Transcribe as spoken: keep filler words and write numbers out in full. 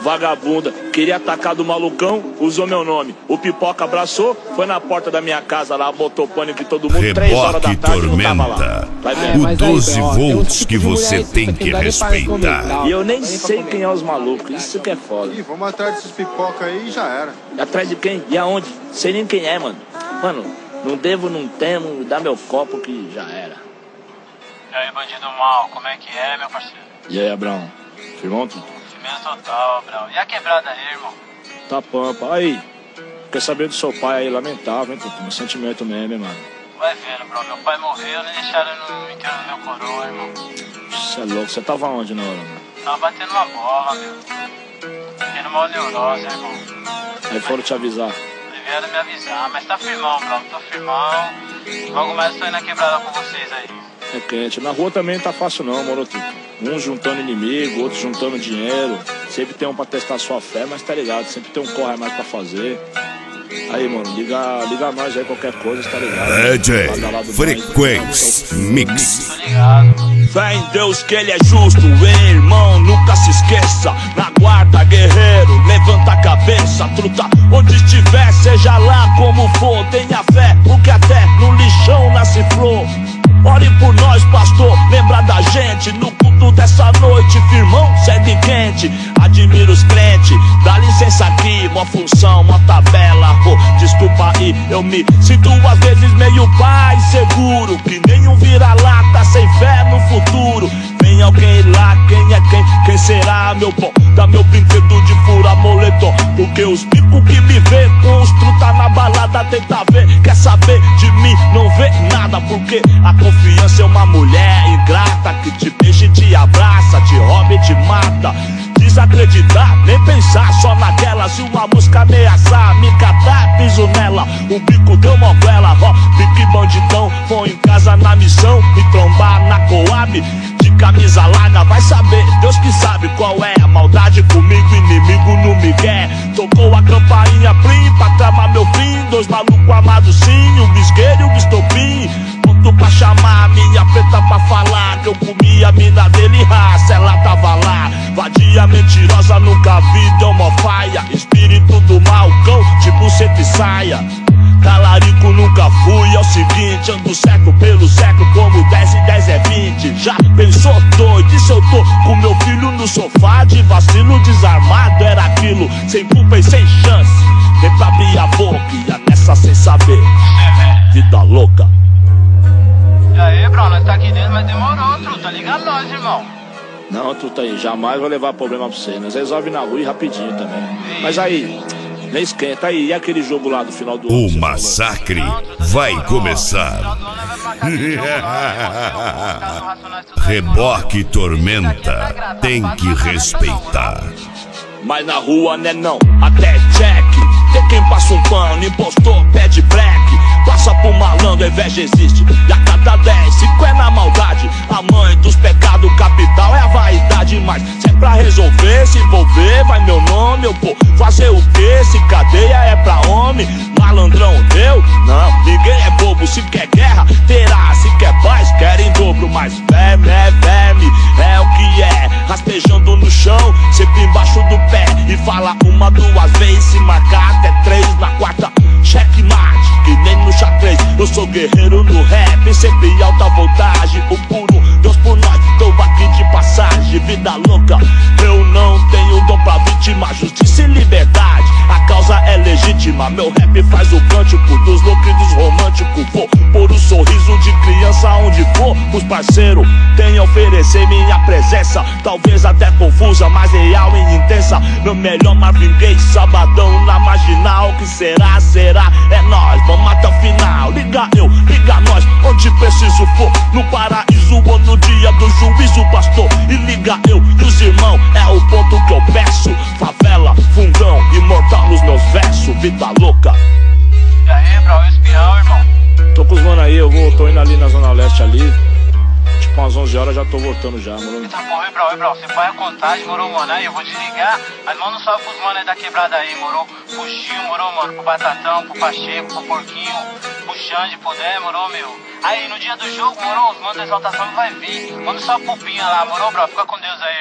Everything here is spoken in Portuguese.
vagabunda. Queria atacar do malucão, usou meu nome. O Pipoca abraçou, foi na porta da minha casa lá, botou pânico em todo mundo. Três horas da tarde, não tava lá. Vai ver. O doze volts que você tem que respeitar. E eu nem sei quem é os malucos, isso que é foda. Ih, vamos atrás desses pipoca aí e já era. E atrás de quem? E aonde? Sei nem quem é, mano. Mano, não devo, não temo, dá meu copo que já era. E aí, bandido mal, como é que é, meu parceiro? E aí, Abraão? Firmão tudo? Firmeza total, Abraão. E a quebrada aí, irmão? Tá pampa. Aí, quer saber do seu pai aí, lamentável, hein, puto? Meu sentimento mesmo, hein, mano. Vai vendo, bro. Meu pai morreu, não deixaram no enterro do meu coroa, irmão. Você é louco, você tava onde na hora, mano? Tava batendo uma bola, meu. Tendo uma neurose, irmão. Aí foram te avisar. Aí vieram me avisar, mas tá firmão, bro. Tô firmão. Logo mais eu tô indo na quebrada com vocês aí. É quente. Na rua também não tá fácil não, mano. Um juntando inimigo, outro juntando dinheiro. Sempre tem um pra testar sua fé, mas tá ligado. Sempre tem um corre a mais pra fazer. Aí, mano, liga, liga nós aí, qualquer coisa, tá ligado? D J Frequência Mix. Tô ligado. Fé em Deus que ele é justo, hein, irmão, nunca se esqueça. Na guarda, guerreiro, levanta a cabeça. Truta onde estiver, seja lá como for. Tenha fé, porque até no lixão nasce flor. Ore por nós, pastor, lembra da gente. No culto dessa noite, firmão, segue quente. Admiro os crentes, dá licença aqui. Uma função, uma tabela, oh, desculpa aí. Eu me sinto às vezes meio pai seguro, que nenhum vira-lata sem fé no futuro. Vem alguém lá, quem é quem? Quem será, meu bom? Dá meu brinquedo de fura moletom. Porque os bicos que me vê com os truta na balada tenta ver, quer saber de mim, não vê nada. Porque a confiança é uma mulher ingrata que te beija e te abraça, te rouba e te mata. Desacreditar, nem pensar só naquela. Se uma mosca ameaçar, me catar, piso nela. O bico deu moguela, ó, pique bandidão. Foi em casa na missão, me trombar na Coab. De camisa larga, vai saber, Deus que sabe qual é a maldade comigo, inimigo no migué. Tocou a campainha, plim, pra tramar meu fim. Dois malucos amados sim, o bisqueiro e o bistopim. Ponto pra chamar minha preta pra falar que eu comi a mina dele, raça, ela tava lá. Vadia mentirosa, nunca vi, deu mó faia. Espírito do mal, cão, de buceta e saia. Talarico nunca fui, é o seguinte, ando certo pelo século como dez e dez é vinte. Já pensou doido, e se eu tô com meu filho no sofá de vacilo desarmado? Era aquilo, sem culpa e sem chance. Vem pra abrir a boca e ia nessa sem saber. Vida louca. E aí, bro, nós tá aqui dentro, mas demorou, truta. Liga nós, irmão. Não, truta aí, jamais vou levar problema pra você. Nós resolve na rua e rapidinho também. Mas aí, nem esquenta aí, e aquele jogo lá do final do ano? O massacre vai começar. Reboque Tormenta tem que respeitar. Mas na rua né não, até check. Tem quem passa um pano, impostor, pede black. Passa pro malandro, a inveja existe. E a cada dez, cinco é na maldade. A mãe dos pecados capital é a vaidade. Mas se é pra resolver, se envolver, vai meu nome. Eu vou fazer o quê? Se cadeia é pra homem. Malandrão, eu? Não, ninguém é bobo. Se quer guerra, terá. Se quer paz, quer em dobro. Mas verme é verme, é o que é. Rastejando no chão, sempre embaixo do pé. E fala uma, duas vezes, se marcar até três. Na quarta, checkmate, que nem no xadrez. Eu sou guerreiro no rap, sempre alta voltagem. O puro Deus por nós, tô aqui de passagem. Vida louca, eu não tenho dom pra vítima. Justiça e liberdade, a causa é legítima. Meu rap faz o cântico dos loucos e dos românticos. Vou pôr o sorriso de criança onde for. Os parceiros têm a oferecer minha presença. Talvez até confusa, mas real e intensa. Meu melhor Marvin Gaye, sabadão na marginal. Que será, será, é nós, vamos até o final. Liga eu, liga nós, onde preciso for. No paraíso ou no dia do juízo, pastor. E liga eu e os irmãos, é o ponto que eu peço. Favela, fundão, imortal nos meus versos. Vida louca. E aí, bro, espião, irmão? Tô com os mano aí, eu vou, tô indo ali na Zona Leste ali. Tipo umas onze horas já tô voltando já, mano. Eita porra, hein, bro, hein, bro, você põe a contagem, morou, mano, aí eu vou desligar. Mas manda um salve pros mano aí da quebrada aí, morou. Pro Gil, morou, mano, pro Batatão, pro Pacheco, pro Porquinho, pro Xande, pro Dé, morou, meu. Aí no dia do jogo, morou, os manos da exaltação vai vir. Manda um salve pro Pinha lá, morou, bro, fica com Deus aí.